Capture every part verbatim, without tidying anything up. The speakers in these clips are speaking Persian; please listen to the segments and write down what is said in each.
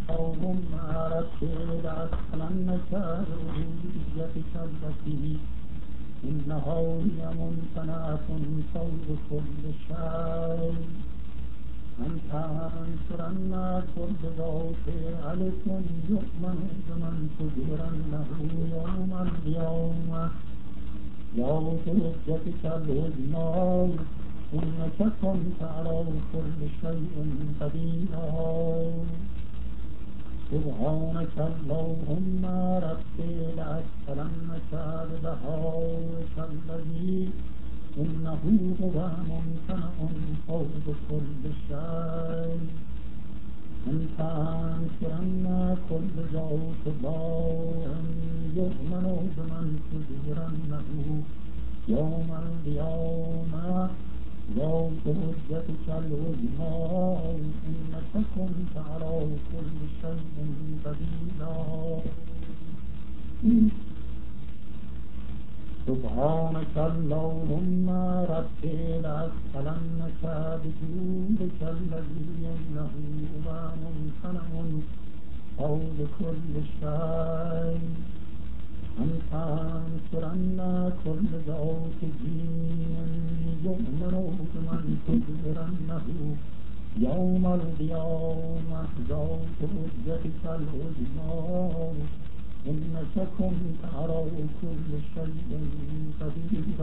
اللهم رتل أسألنك رؤيتك التي إنها هي ممتنعة فوق كل شيء أن تنصرنا كل ذوق ألف يؤمن بمن تجبرنه يوم اليوم يوم حجتك العظمى إنك كنت على كل شيء قدير سبحانك اللهم ربي لأسألنك ببهائك الذي إنه هو ممتنع فوق كل شيء أن تنصرنا كل ذوق ضاع يؤمن بمن تجبرنه يوم القيامة يوم حجتك العظمى إنك كنت على كل شيء قدير سبحانك اللهم ربي لأسألنك بجودك الذي إنه هو ممتنع فوق كل شيء أن تنصرنا كل ذوق دين يؤمن بمن تجبرنه يوم القيامة ذوق حجتك العظمى إنك كنت على كل شيء قدير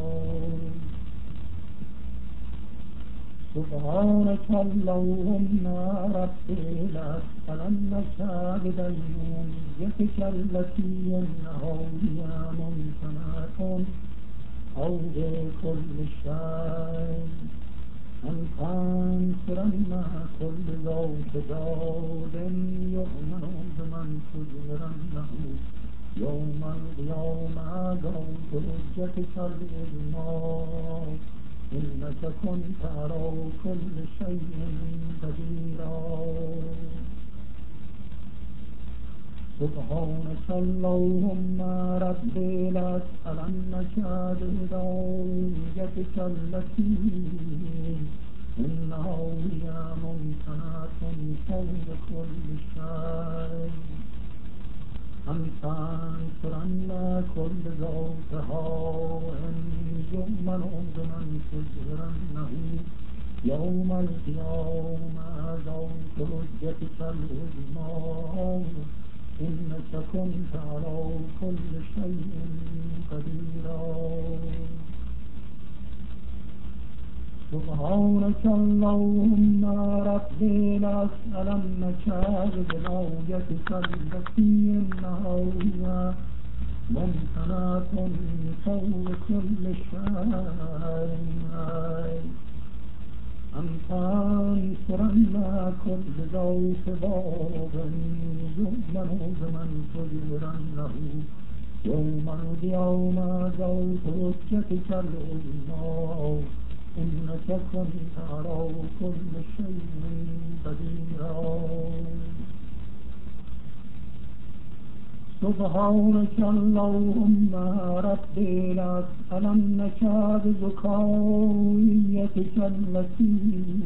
سبحانك اللهم ربي لأسألنك بدينونيتك التي إنها هي ممتنعة فوق كل شيء أن تنصرنا كل ذوق داد يؤمن بمن تجبرنه يوم القيامة ذوق حجتك العظمى إنك كنت على كل شيء قدير سبحانك اللهم ربي لأسألنك برضايتك التي إنها هي ممتنعة فوق كل شيء أن تنصرنا كل ذوق هوى يؤمن بمن تجبرنه يوم القيامة ذوق حجتك العظمى إنك كنت على كل شيء قدير سبحانك اللهم ربي لأسألنك بزوجتك التي إنها هي ممتنعة فوق كل شيء أن تنصرنا كل ذوق ضاب يؤمن بمن تجبرنه يوم القيامة ذوق حجتك العظمى إنك كنت على كل شيء قدير سبحانك اللهم ربي لأسألنك بزكاويتك التي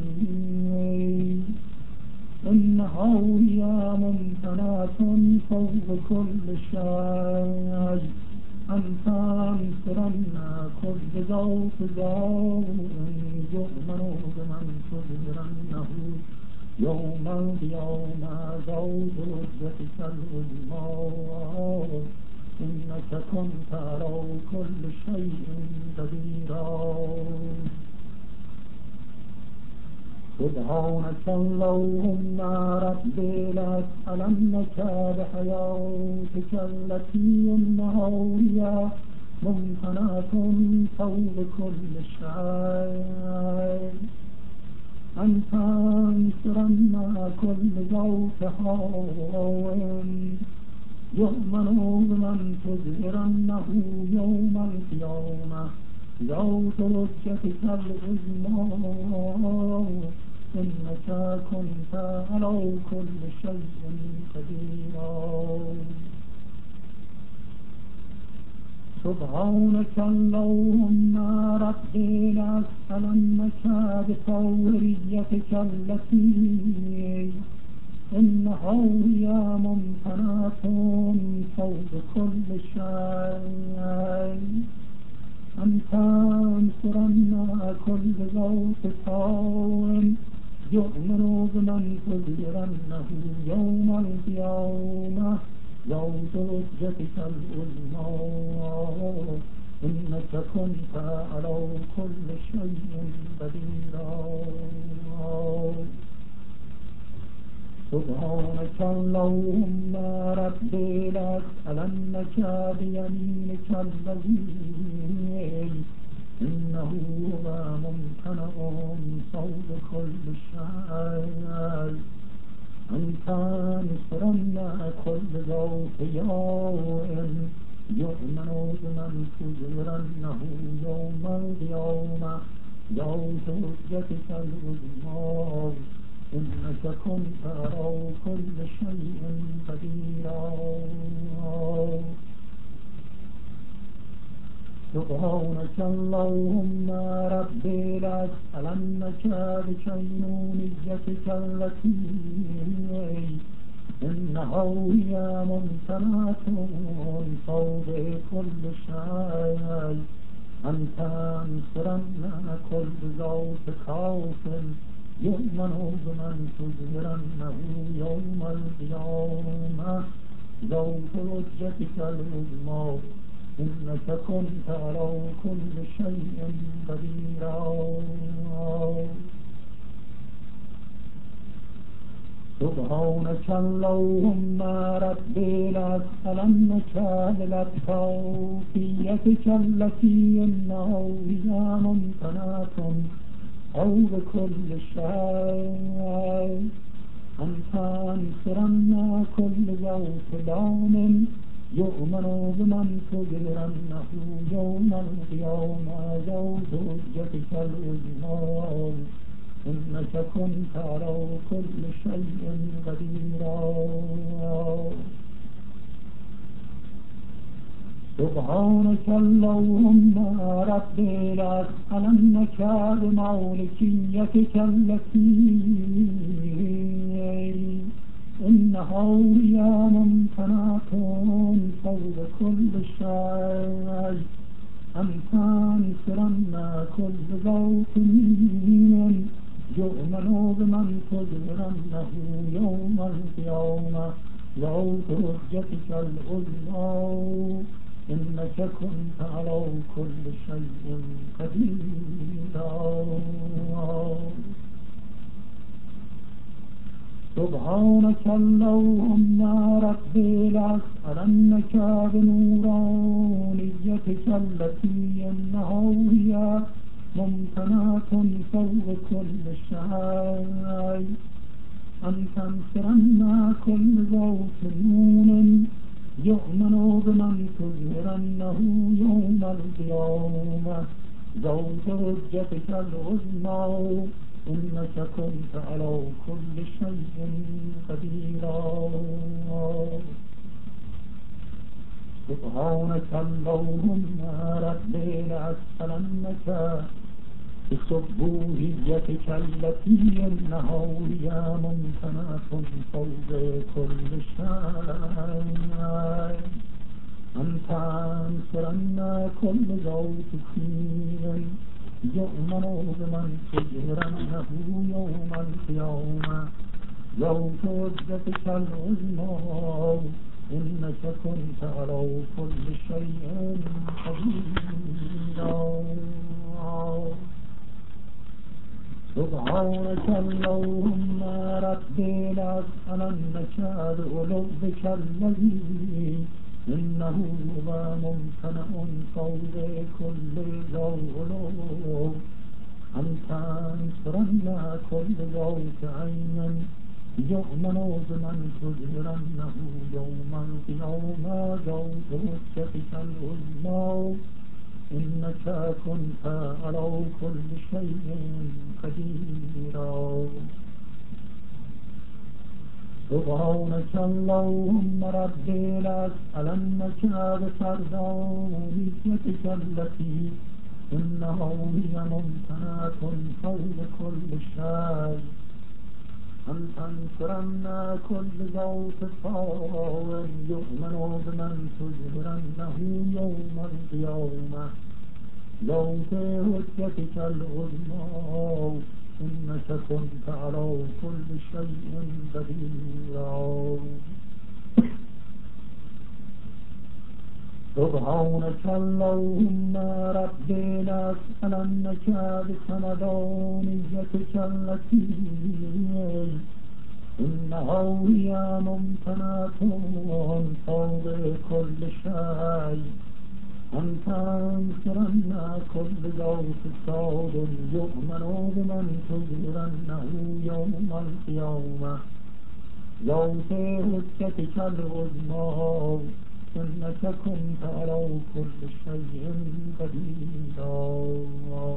إنها هي ممتنعة فوق كل شيء أن تنصرنا كل ذوق ذوق يؤمن بمن تجبرنه يوم القيامة ذوق حجتك العظمى إنك كنت على كل شيء قدير سبحانك اللهم ربي لأسألنك بحياتك التي إنها هي ممتنعة فوق كل شيء أن تنصرنا كل ذوق هوى يؤمن بمن تجبرنه يوم القيامة ذوق حجتك العظمى إنك كنت على كل شيء قدير سبحانك اللهم ربي لأسألنك بطوريتك التي إنه هي ممتنعة فوق كل شيء أن تنصرن كل ذوق طاوع يؤمن بمن تظهرنه يوم القيامة يوم حجتك العظمى إنك كنت على كل شيء قديرا سبحانك اللهم ربي لأسألنك بيمينك الذي إنه هو ممتنع صوب كل شيء أن تنصرن كل ذوق يوم يؤمن بمن تظهرنه يوم القيامة يوم حجتك العظمى إنك كنت على كل شيء قديرا سبحانك اللهم ربي لأسألنك بكينونيتك التي إنها هي ممتنعة فوق كل شيء أن تنصرن كل ذوق خوف يؤمن بمن تظهرنه يوم القيامة يوم حجتك العظمى إنك كنت على كل شيء قديرا سبحانك اللهم ربي لأسألنك بلطفيتك التي إنه هي ممتنعة أو بكل شيء أن تنصرن كل ذوق لام يؤمن بمن تظهرنه يوم القيامة يوم حجتك العظمى إنك كنت على كل شيء قديرا سبحانك اللهم ربي لأسألنك بمولكيتك التي إنها هي ممتنعة فوق كل شيء أن تنصرن كل ذوق يؤمن بمن تظهرنه يوم القيامة يوم حجتك العظمى إنك كنت على كل شيء قديرا سبحانك اللهم ربي لأسألنك بنورانيتك التي إنها هي ممتنعة فوق كل شيء أن تنصرن كل ذوق نون يؤمن بمن تظهرنه يوم القيامة يوم حجتك العظمى إنك كنت على كل شيء قديرا سبحانك اللهم ربي لأسألنك بسبوحيتك التي إنها هي ممتنعة فوق كل شيء أن تنصرن كل ذوق خير يؤمن بمن تظهرنه يوم القيامة يوم حجتك العظمى إنك كنت على كل شيء قديرا سبحانك اللهم ربي لأسألنك بألوبك الذي إنه هو ممتنع فوق كل ذوق أن تنصرن كل ذوق عين يؤمن بمن تظهرنه يوم القيامة يوم حجتك العظمى إنك كنت على كل شيء قديرا سبحانك اللهم ربي لأسألنك بفردانيتك التي إنها هي ممتنعة فوق كل شيء أن تنصرن كل ذات صار يؤمن بمن تجبرنه يوم القيامة ذات حجتك العظمى إنك كنت على كل شيء قديرا سبحانك اللهم ربي لأسألنك بسمدانيتك التي إنها هي ممتنة فوق كل شيء أن تنصرن كل ذات صاد يؤمن بمن تجبرنه يوم القيامة ذات حجتك العظمى إنك كنت على كل شيء قديرا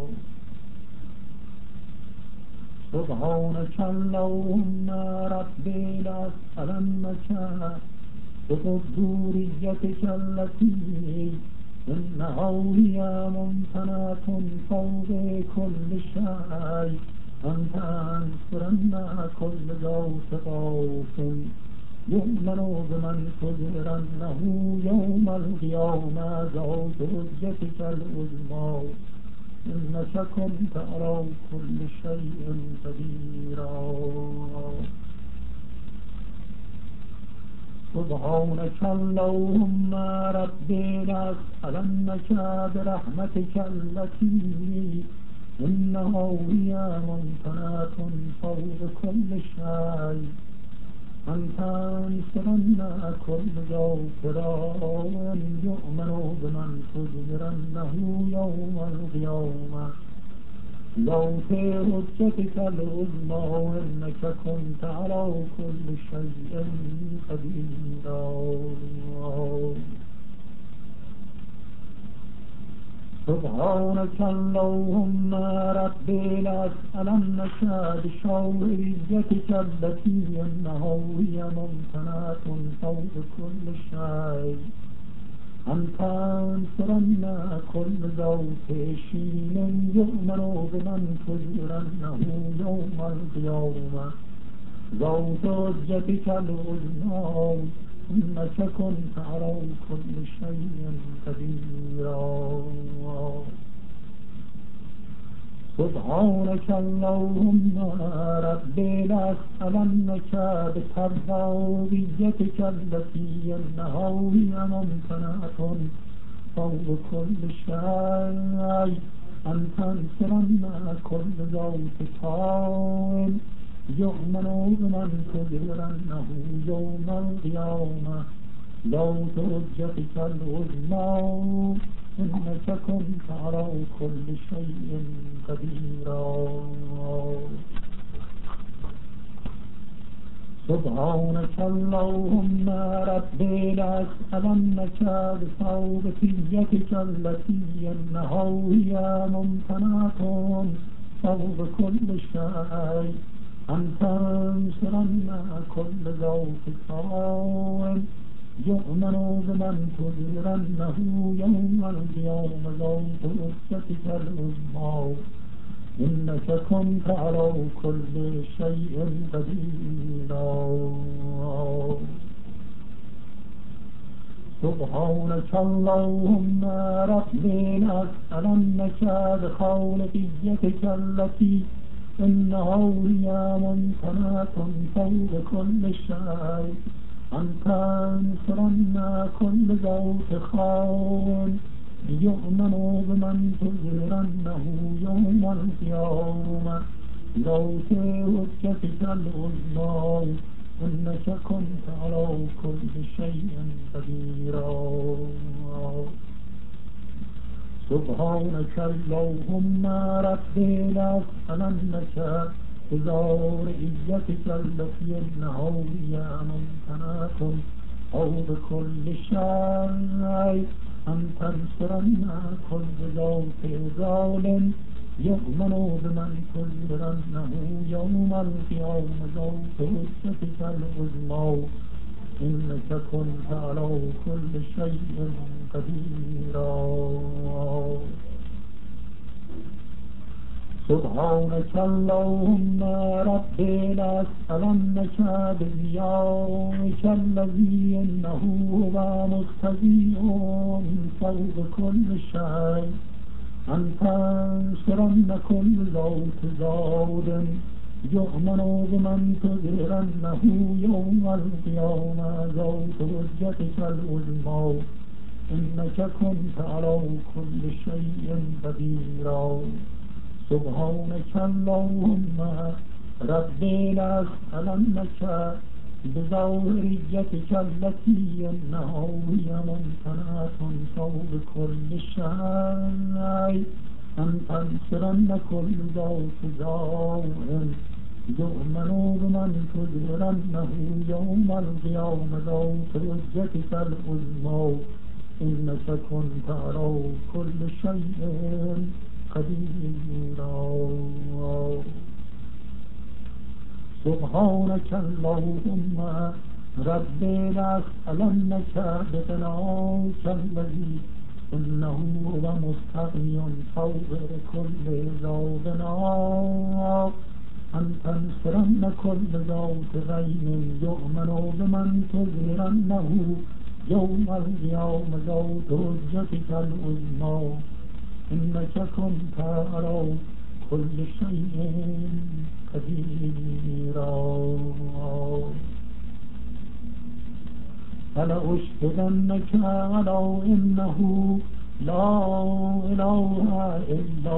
سبحانك اللهم ربي لأسألنك بقدوريتك التي إنها هي ممتنة فوق كل شيء أن تنصرن كل ذات خوف يؤمن بمن تجبرنه يوم القيامة ذات حجتك العظمى إنك كنت على كل شيء قديرا سبحانك اللهم ربي لأسألنك برحمتك التي إنها هي ممتنة فوق كل شيء أن تنصرن كل غافران يؤمن بمن تجبرنه يوم القيامة ذات حجتك العظمى إنك كنت على كل شيء قديرا سبحانك اللهم ربي لأسألنك بشوقيتك التي إنها هي ممتنة فوق كل شيء أن تنصرن كل ذات شين يؤمن بمن تجبرنه يوم القيامة ذات حجتك العظمى إنك كنت على كل شيء قديرا سبحانك اللهم ربي لأسألنك بتربويتك التي إنها هي ممتنة فوق كل شيء أن تنصرن كل ذات طاعن يؤمن بمن تجبرنه يوم القيامة ذات حجتك العظمى إنك كنت على كل شيء قديرا سبحانك اللهم ربي لأسألنك بصوبتيتك التي إنها هي ممتنة فوق كل شيء أن تنصرن كل ذات صار يؤمن بمن تجبرنه يوم القيامة ذات حجتك العظمى إنك كنت على كل شيء قديرا سبحانك اللهم ربي لأسألنك بخالقيتك التي إنها هي ممتنة فوق كل شيء أن تنصرن كل ذات خان يؤمن بمن تجبرنه يوم القيامة ذات حجتك العظمى إنك كنت على كل شيء قديرا سبحانك اللهم ربي لأسألنك بذريتك التي إنها هي ممتنة فوق كل شيء أن تنصرن كل ذات ظالم يؤمن بمن تجبرنه يوم القيامة ذات حجتك العظمى إنك كنت على كل شيء قديرا سبحانك اللهم رب لأسألنك بضياءك الذي إنه هو مستضيء فوق كل شيء أن تنصرن كل ذات زاد يؤمن بمن تظهرنه يوم القيامة ذات حجتك العظمى إنك كنت على كل شيء قديرا سبحانك اللهم رب لأسألنك بظاهريتك التي إنها هي ممتنعة فوق كل شيء أن تنصرن كل ذات زار يؤمن بمن تظهرنه يوم القيامة ذات حجتك العظمى إنك كنت على كل شيء قديرا سبحانك اللهم رب لأسألنك بغناك الذي إنه هو مستغني فوق كل ذو غنى أن تنصرن كل ذات غين يؤمن بمن تظهرنه يوم القيامة ذات حجتك العظمى إنك كنت على كل شيء قديرا فلأشهدنك على إنه لا إله إلا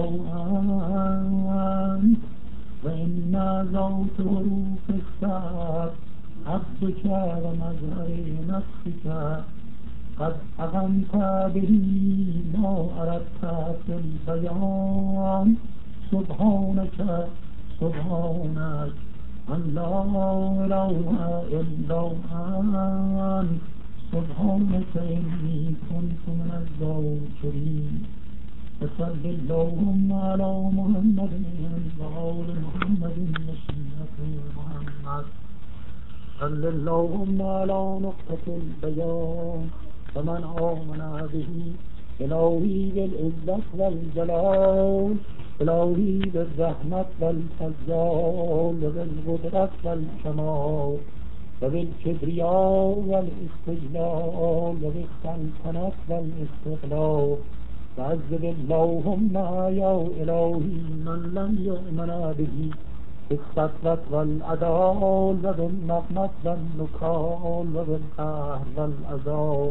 أنت وإن ذات حروف الساعة عبدك ومظهر نفسك قد أغنت به ما أردت في البيان سبحانك سبحانك أن لا إله إلا أنت سبحانك إني كنت من الذاكرين وصل اللهم على محمد وآل محمد وسنة محمد صل اللهم على نقطة البيان فمن آمن به إلهي بالعزة والجلال إلهي بالرحمة والفضل وبالقدرة والكمال وبالكبرياء والاستجلال وبالسلطنة والاستقلال وعذب اللهم يا إلهي من لم يؤمن به بالسطوة والعدال وبالنقمة والنكال وبالقهر والعذاب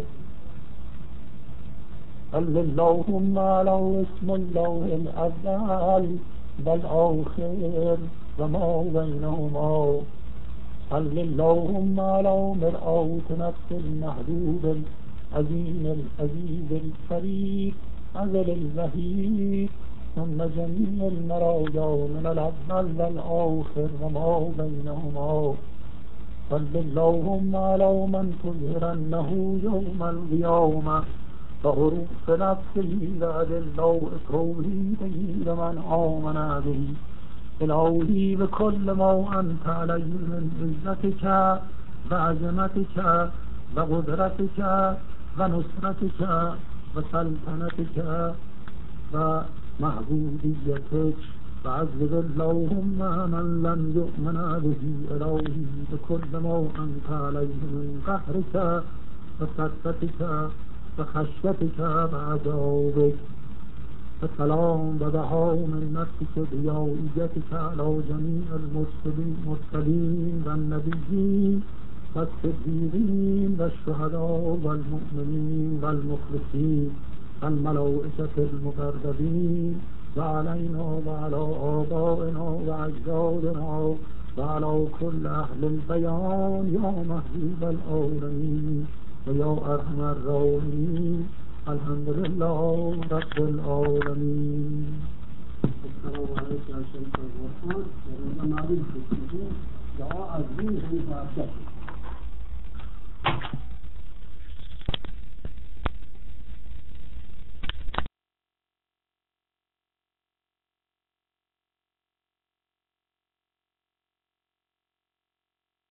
صل اللهم على اسم الله الأول والآخر وما بينهما صل اللهم على مرآة نفس المحبوب العظيم العزيز الفريد أزل الوحيد ثم جميع المرايا من الأول والآخر وما بينهما صل اللهم على من تظهرنه يوم القيامة فحروف نفسه وأدلة توحيده لمن آمن به إلهي بكل ما أنت عليه من عزتك وعظمتك وقدرتك ونصرتك وسلطنتك ومحبوبيتك وعذب اللهم من لم يؤمن به إلهي بكل ما أنت عليه من قهرك وسطتك وخشيتك وعذابك السلام وبهاء من نفسك بيوئيتك على جميع المرسلين والنبيين والصديقين والشهداء والمؤمنين والمخلصين والملائكة المقربين وعلينا وعلى آبائنا وأجدادنا وعلى كل أهل البيان يا محبوب العالمين ويا أرحم الراحمين الحمد لله رب العالمين. السلام عليكم يا شيخ الرحمن. ورحمة الله وبركاته. دعاء الدين